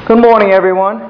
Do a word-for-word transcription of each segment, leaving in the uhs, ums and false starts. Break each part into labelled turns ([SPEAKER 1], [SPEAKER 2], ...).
[SPEAKER 1] Good morning, everyone.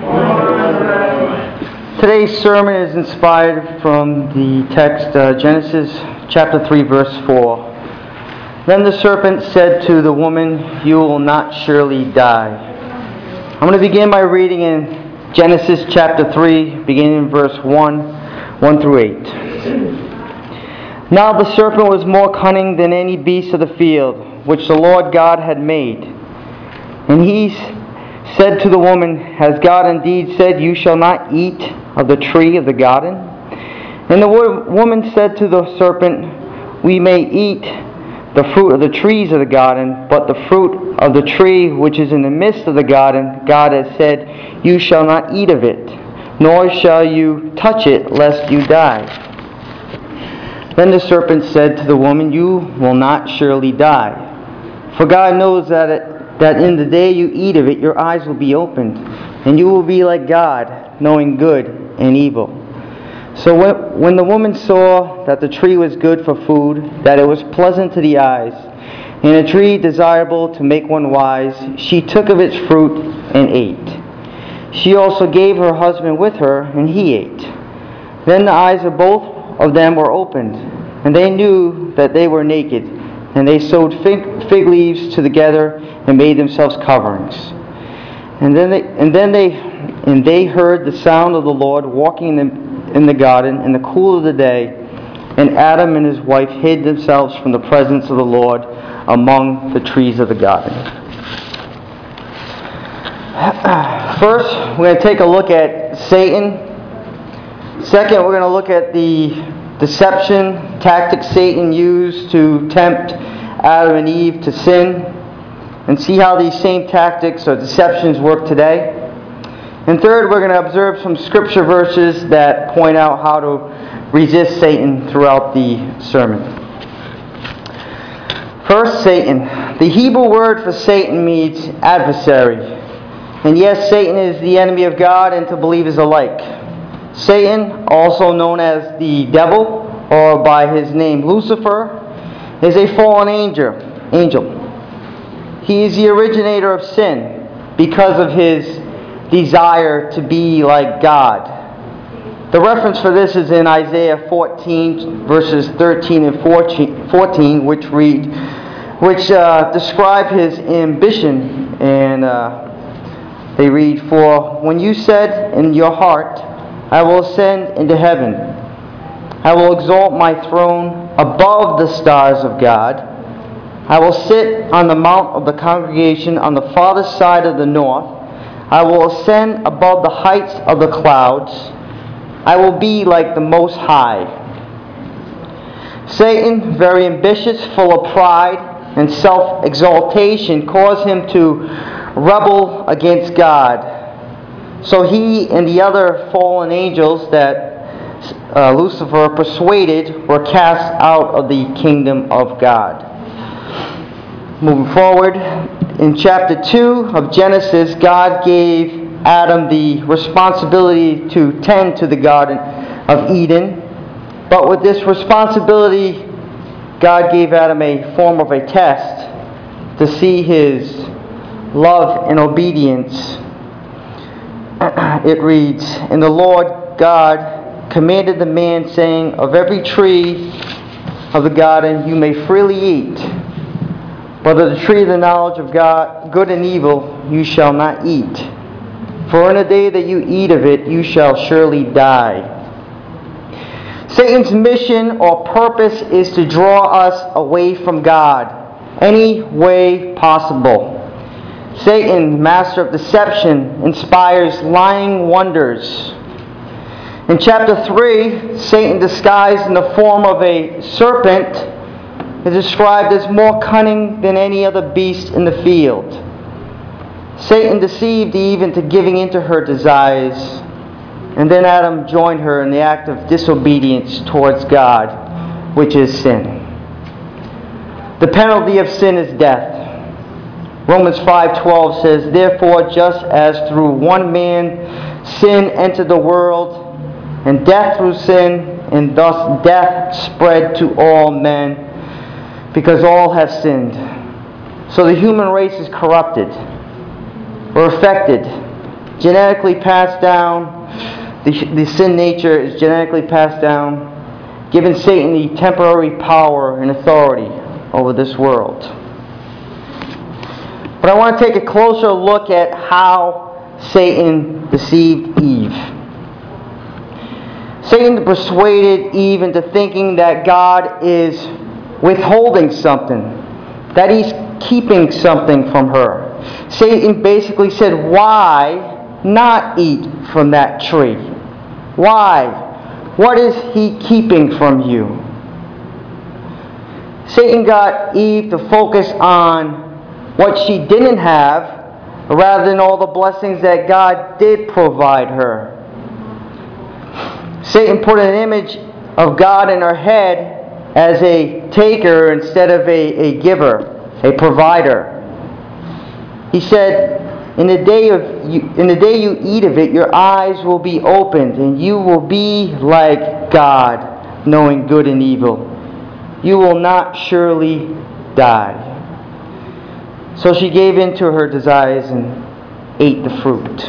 [SPEAKER 1] Today's sermon is inspired from the text uh, Genesis chapter three, verse four. Then the serpent said to the woman, "You will not surely die." I'm going to begin by reading in Genesis chapter three, beginning in verse one, one through eight. Now the serpent was more cunning than any beast of the field, which the Lord God had made. And he said to the woman, "Has God indeed said, 'You shall not eat of the tree of the garden'?" And the woman said to the serpent, "We may eat the fruit of the trees of the garden, but the fruit of the tree which is in the midst of the garden, God has said, 'You shall not eat of it, nor shall you touch it, lest you die.'" Then the serpent said to the woman, "You will not surely die. For God knows that it that in the day you eat of it, your eyes will be opened, and you will be like God, knowing good and evil." So when the woman saw that the tree was good for food, that it was pleasant to the eyes, and a tree desirable to make one wise, she took of its fruit and ate. She also gave her husband with her, and he ate. Then the eyes of both of them were opened, and they knew that they were naked, and they sewed fig, fig leaves together and made themselves coverings. And then they and then they and they heard the sound of the Lord walking in the, in the garden in the cool of the day, and Adam and his wife hid themselves from the presence of the Lord among the trees of the garden. First, we're going to take a look at Satan. Second, we're going to look at the deception tactics Satan used to tempt Adam and Eve to sin, and see how these same tactics or deceptions work today. And third, we're going to observe some scripture verses that point out how to resist Satan throughout the sermon. First, Satan. The Hebrew word for Satan means adversary. And yes, Satan is the enemy of God and to believers alike. Satan, also known as the devil, or by his name Lucifer, is a fallen angel. angel. He is the originator of sin because of his desire to be like God. The reference for this is in Isaiah fourteen, verses thirteen and fourteen, which read, which uh, describe his ambition, and uh, they read, "For when you said in your heart, 'I will ascend into heaven. I will exalt my throne above the stars of God. I will sit on the mount of the congregation on the farthest side of the north. I will ascend above the heights of the clouds. I will be like the Most High.'" Satan, very ambitious, full of pride and self-exaltation, caused him to rebel against God. So he and the other fallen angels that uh, Lucifer persuaded were cast out of the kingdom of God. Moving forward, in chapter two of Genesis, God gave Adam the responsibility to tend to the Garden of Eden. But with this responsibility, God gave Adam a form of a test to see his love and obedience. It reads, "And the Lord God commanded the man, saying, 'Of every tree of the garden you may freely eat, but of the tree of the knowledge of God, good and evil, you shall not eat. For in the day that you eat of it, you shall surely die.'" Satan's mission or purpose is to draw us away from God any way possible. Satan, master of deception, inspires lying wonders. In chapter three, Satan, disguised in the form of a serpent, is described as more cunning than any other beast in the field. Satan deceived Eve into giving in to her desires, and then Adam joined her in the act of disobedience towards God, which is sin. The penalty of sin is death. Romans five twelve says, "Therefore, just as through one man sin entered the world, and death through sin, and thus death spread to all men, because all have sinned. So the human race is corrupted. or affected, genetically passed down. The, the sin nature is genetically passed down, giving Satan the temporary power and authority over this world. But I want to take a closer look at how Satan deceived Eve. Satan persuaded Eve into thinking that God is withholding something, that he's keeping something from her. Satan basically said, why not eat from that tree? Why? What is he keeping from you? Satan got Eve to focus on what she didn't have rather than all the blessings that God did provide her. Satan put an image of God in her head as a taker instead of a, a giver, a provider. He said, in the day of you, in the day you eat of it, your eyes will be opened, and you will be like God, knowing good and evil. You will not surely die. So she gave in to her desires and ate the fruit.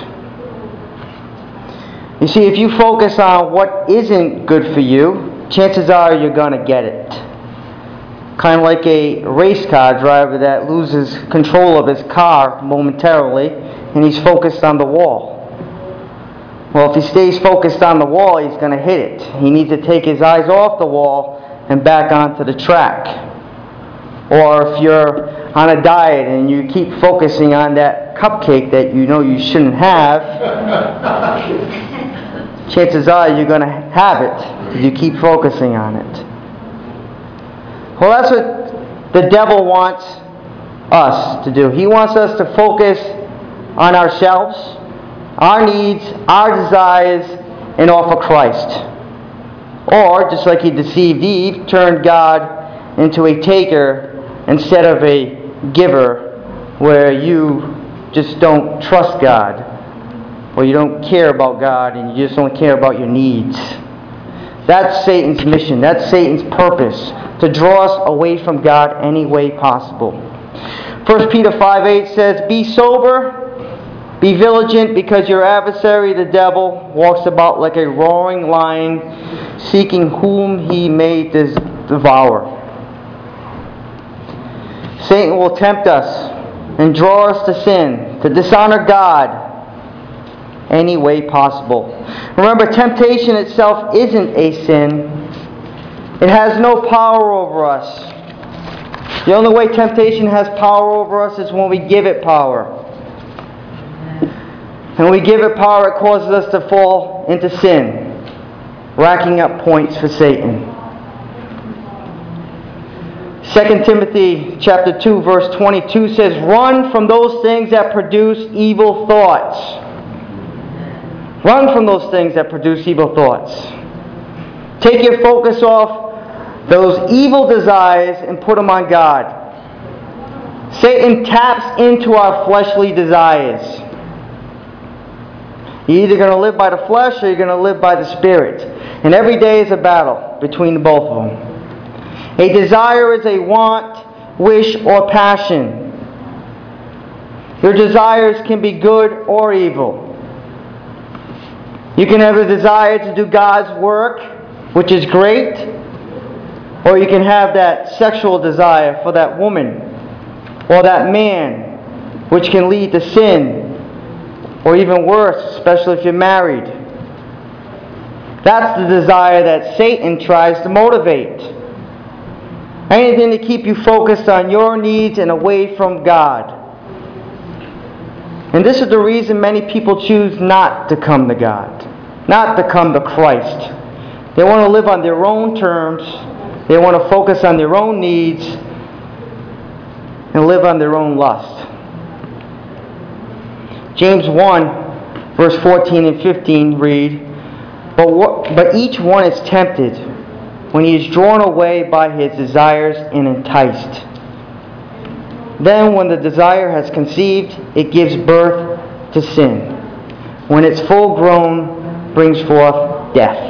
[SPEAKER 1] You see, if you focus on what isn't good for you, chances are you're going to get it. Kind of like a race car driver that loses control of his car momentarily, and he's focused on the wall. Well, if he stays focused on the wall, he's going to hit it. He needs to take his eyes off the wall and back onto the track. Or if you're on a diet and you keep focusing on that cupcake that you know you shouldn't have, chances are you're going to have it if you keep focusing on it. Well, that's what the devil wants us to do. He wants us to focus on ourselves, our needs, our desires, and offer Christ. Or, just like he deceived Eve, turned God into a taker instead of a giver, where you just don't trust God, or you don't care about God, and you just don't care about your needs. That's Satan's mission. That's Satan's purpose, to draw us away from God any way possible. First Peter five eight says, be sober, be vigilant, because your adversary, the devil, walks about like a roaring lion, seeking whom he may devour. Satan will tempt us and draw us to sin, to dishonor God any way possible. Remember, temptation itself isn't a sin. It has no power over us. The only way temptation has power over us is when we give it power. And when we give it power, it causes us to fall into sin, racking up points for Satan. Second Timothy chapter two, verse twenty-two says, run from those things that produce evil thoughts. Run from those things that produce evil thoughts. Take your focus off those evil desires and put them on God. Satan taps into our fleshly desires. You're either going to live by the flesh or you're going to live by the Spirit. And every day is a battle between both of them. A desire is a want, wish, or passion. Your desires can be good or evil. You can have a desire to do God's work, which is great, or you can have that sexual desire for that woman or that man, which can lead to sin, or even worse, especially if you're married. That's the desire that Satan tries to motivate. Anything to keep you focused on your needs and away from God. And this is the reason many people choose not to come to God, not to come to Christ. They want to live on their own terms. They want to focus on their own needs and live on their own lust. James one, verse fourteen and fifteen read, But, what, but each one is tempted when he is drawn away by his desires and enticed. Then when the desire has conceived, it gives birth to sin. When it's full grown, brings forth death.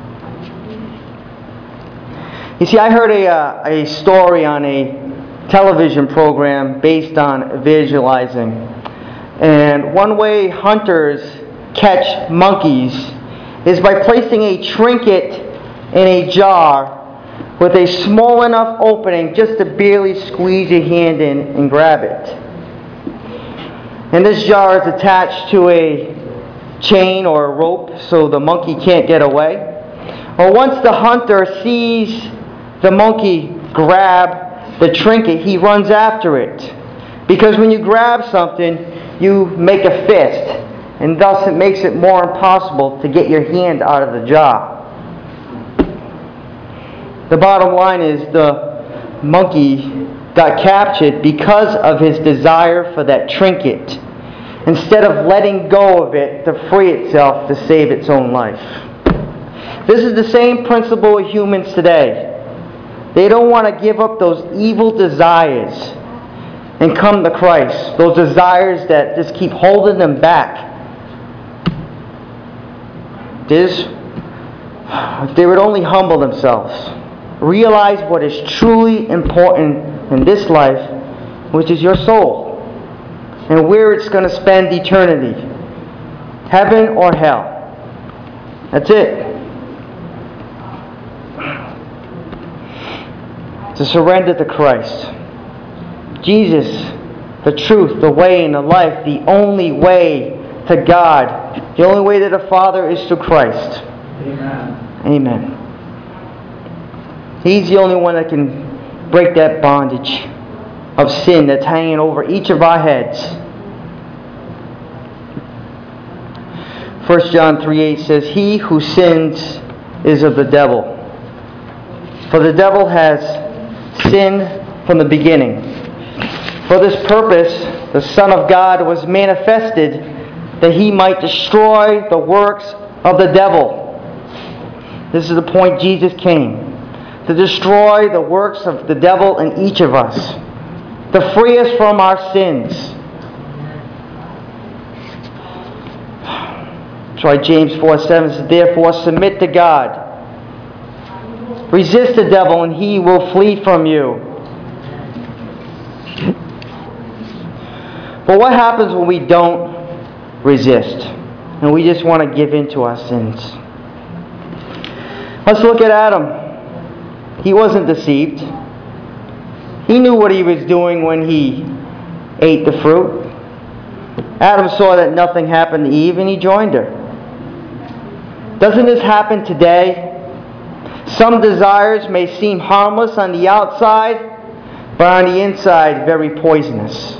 [SPEAKER 1] You see, I heard a, uh, a story on a television program based on evangelizing. And experiment. One way hunters catch monkeys is by placing a trinket in a jar with a small enough opening just to barely squeeze your hand in and grab it. And this jar is attached to a chain or a rope so the monkey can't get away. Or once the hunter sees the monkey grab the trinket, he runs after it. Because when you grab something, you make a fist, and thus it makes it more impossible to get your hand out of the jar. The bottom line is the monkey got captured because of his desire for that trinket, instead of letting go of it to free itself to save its own life. This is the same principle with humans today. They don't want to give up those evil desires and come to Christ. Those desires that just keep holding them back. This, if they would only humble themselves, realize what is truly important in this life, which is your soul, and where it's going to spend eternity. Heaven or hell. That's it. To surrender to Christ. Jesus, the truth, the way, and the life, the only way to God. The only way to the Father is through Christ.
[SPEAKER 2] Amen.
[SPEAKER 1] Amen. He's the only one that can break that bondage of sin that's hanging over each of our heads. First John three eight says, "He who sins is of the devil. For the devil has sinned from the beginning. For this purpose, the Son of God was manifested that he might destroy the works of the devil." This is the point Jesus came. To destroy the works of the devil in each of us. To free us from our sins. That's why James four seven says, "Therefore submit to God. Resist the devil and he will flee from you." But what happens when we don't resist and we just want to give in to our sins? Let's look at Adam. He wasn't deceived. He knew what he was doing when he ate the fruit. Adam saw that nothing happened to Eve and he joined her. Doesn't this happen today? Some desires may seem harmless on the outside, but on the inside very poisonous.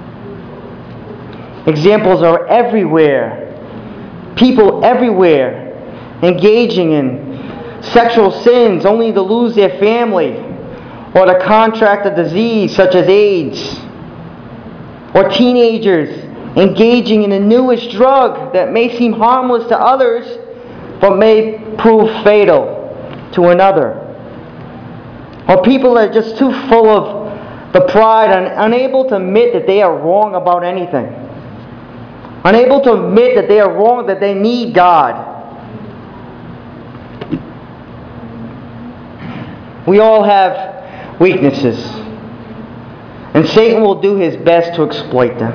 [SPEAKER 1] Examples are everywhere. People everywhere engaging in sexual sins only to lose their family or to contract a disease such as AIDS. Or teenagers engaging in the newest drug that may seem harmless to others but may prove fatal to another. Or people that are just too full of the pride and unable to admit that they are wrong about anything. Unable to admit that they are wrong, that they need God. We all have weaknesses, and Satan will do his best to exploit them.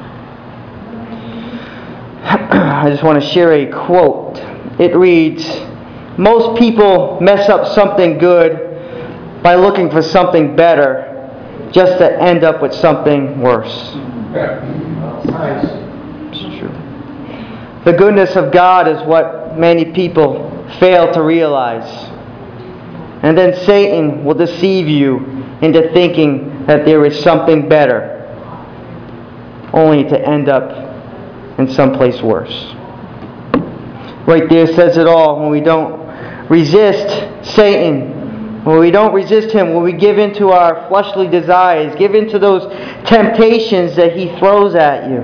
[SPEAKER 1] I just want to share a quote. It reads, "Most people mess up something good by looking for something better, just to end up with something worse."
[SPEAKER 2] Nice.
[SPEAKER 1] It's true. The goodness of God is what many people fail to realize. And then Satan will deceive you into thinking that there is something better, only to end up in someplace worse. Right there says it all. When we don't resist Satan, when we don't resist him, when we give in to our fleshly desires, give in to those temptations that he throws at you.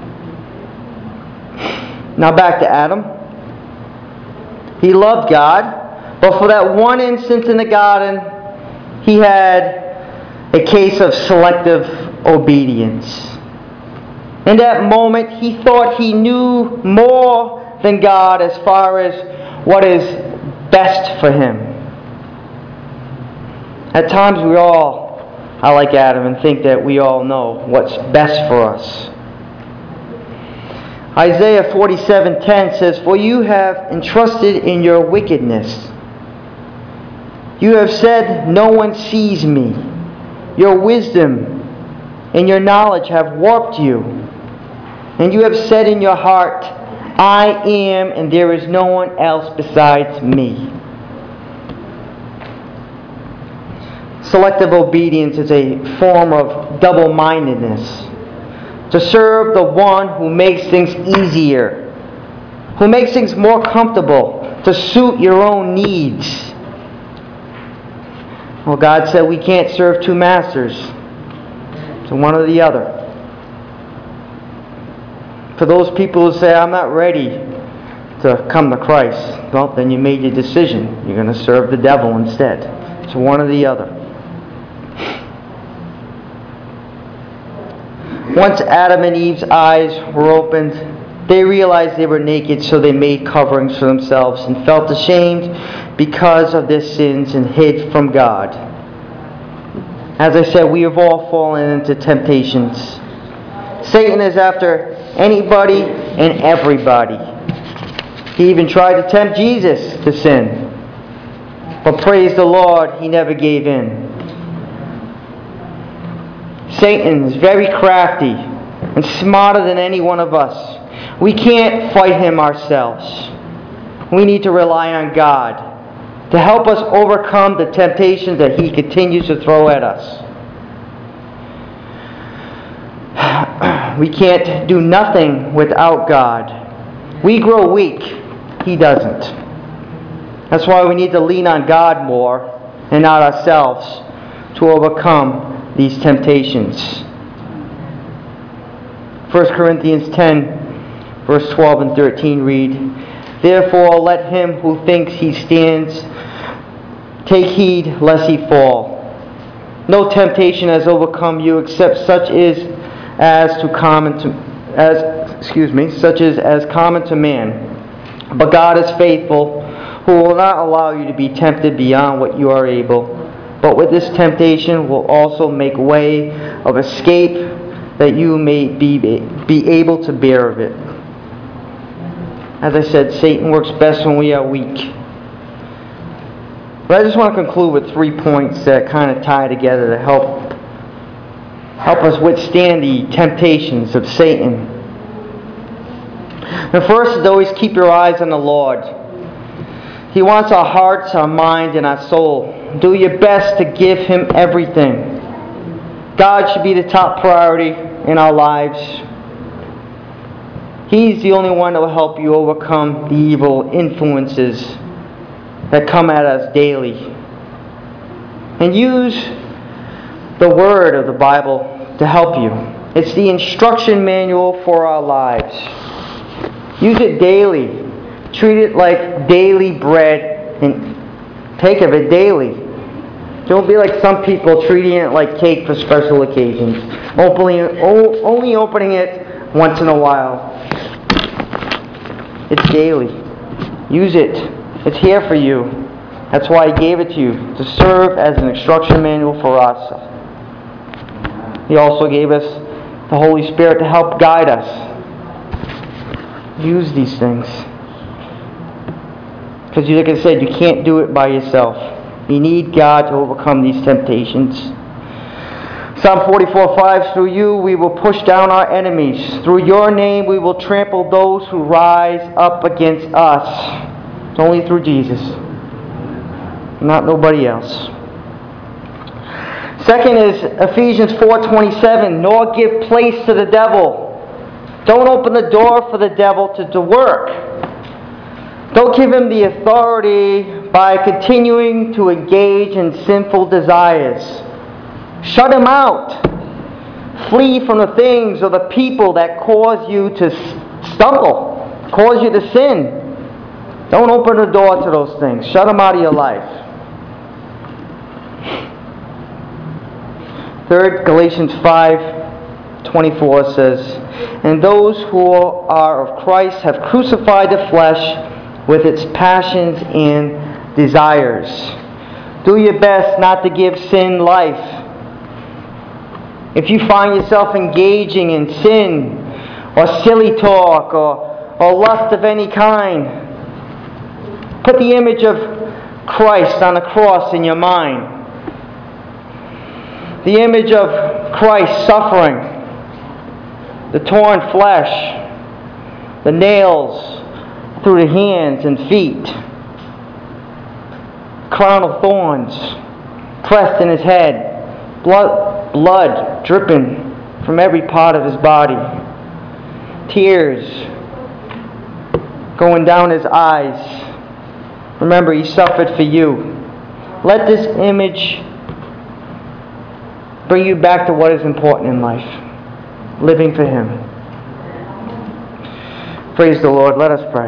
[SPEAKER 1] Now back to Adam. He loved God, but for that one instance in the garden, he had a case of selective obedience. In that moment, he thought he knew more than God as far as what is best for him. At times we all are like Adam and think that we all know what's best for us. Isaiah forty-seven ten says, "For you have entrusted in your wickedness. You have said, 'No one sees me.' Your wisdom and your knowledge have warped you. And you have said in your heart, 'I am, and there is no one else besides me.'" Selective obedience is a form of double-mindedness. To serve the one who makes things easier, who makes things more comfortable, to suit your own needs. Well, God said we can't serve two masters, so one or the other. For those people who say, "I'm not ready to come to Christ," well, then you made your decision. You're going to serve the devil instead. So one or the other. Once Adam and Eve's eyes were opened, they realized they were naked, so they made coverings for themselves and felt ashamed because of their sins and hid from God. As I said, we have all fallen into temptations. Satan is after anybody and everybody. He even tried to tempt Jesus to sin. But praise the Lord, he never gave in. Satan is very crafty and smarter than any one of us. We can't fight him ourselves. We need to rely on God to help us overcome the temptations that he continues to throw at us. We can't do nothing without God. We grow weak. He doesn't. That's why we need to lean on God more and not ourselves to overcome these temptations. First Corinthians ten, verse twelve and thirteen read, "Therefore let him who thinks he stands take heed lest he fall. No temptation has overcome you except such is as to common to as excuse me, such is as common to man. But God is faithful, who will not allow you to be tempted beyond what you are able, but with this temptation will also make way of escape that you may be, be able to bear of it." As I said, Satan works best when we are weak. But I just want to conclude with three points that kind of tie together to help help us withstand the temptations of Satan. The first is always keep your eyes on the Lord. He wants our hearts, our mind, and our soul. Do your best to give him everything. God should be the top priority in our lives. He's the only one that will help you overcome the evil influences that come at us daily. And use the word of the Bible to help you. It's the instruction manual for our lives. Use it daily. Treat it like daily bread and take of it daily. Don't be like some people treating it like cake for special occasions. Opening, only opening it once in a while. It's daily. Use it. It's here for you. That's why he gave it to you, to serve as an instruction manual for us. He also gave us the Holy Spirit to help guide us. Use these things. Because like I said, you can't do it by yourself. You need God to overcome these temptations. Psalm forty-four five, "Through you we will push down our enemies. Through your name we will trample those who rise up against us." It's only through Jesus. Not nobody else. Second is Ephesians four twenty-seven, "Nor give place to the devil." Don't open the door for the devil to, to work. Don't give him the authority by continuing to engage in sinful desires. Shut him out. Flee from the things or the people that cause you to stumble, cause you to sin. Don't open the door to those things. Shut them out of your life. Third, Galatians five twenty-four says, "And those who are of Christ have crucified the flesh with its passions and desires." Do your best not to give sin life. If you find yourself engaging in sin or silly talk, or, or lust of any kind. Put the image of Christ on the cross in your mind. The image of Christ suffering, the torn flesh, the nails through the hands and feet, crown of thorns pressed in his head, blood, blood dripping from every part of his body, tears going down his eyes. Remember, he suffered for you. Let this image bring you back to what is important in life, living for him. Praise the Lord. Let us pray.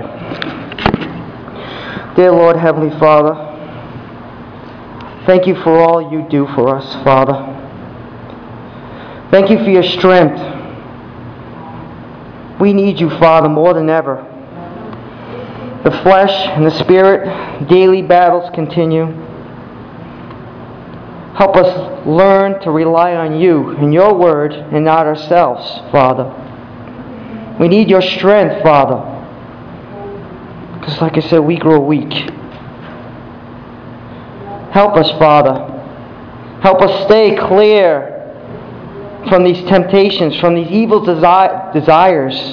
[SPEAKER 1] Dear Lord, Heavenly Father, thank you for all you do for us, Father. Thank you for your strength. We need you, Father, more than ever. The flesh and the spirit, daily battles continue. Help us learn to rely on you and your word and not ourselves, Father. We need your strength, Father. Because like I said, we grow weak. Help us, Father. Help us stay clear from these temptations, from these evil desi- desires.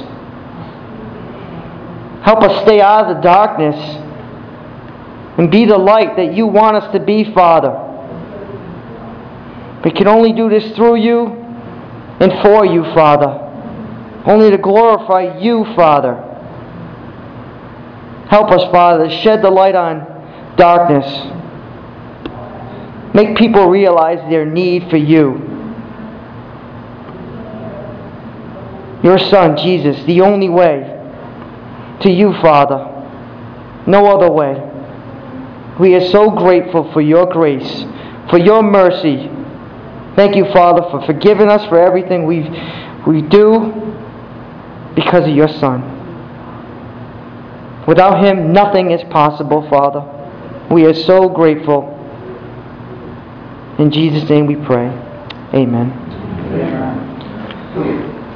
[SPEAKER 1] Help us stay out of the darkness and be the light that you want us to be, Father. We can only do this through you and for you, Father. Only to glorify you, Father. Help us, Father, to shed the light on darkness. Make people realize their need for you. Your Son, Jesus, the only way to you, Father. No other way. We are so grateful for your grace, for your mercy. Thank you, Father, for forgiving us for everything we we do because of your Son. Without him, nothing is possible, Father. We are so grateful. In Jesus' name we pray. Amen.
[SPEAKER 2] Amen.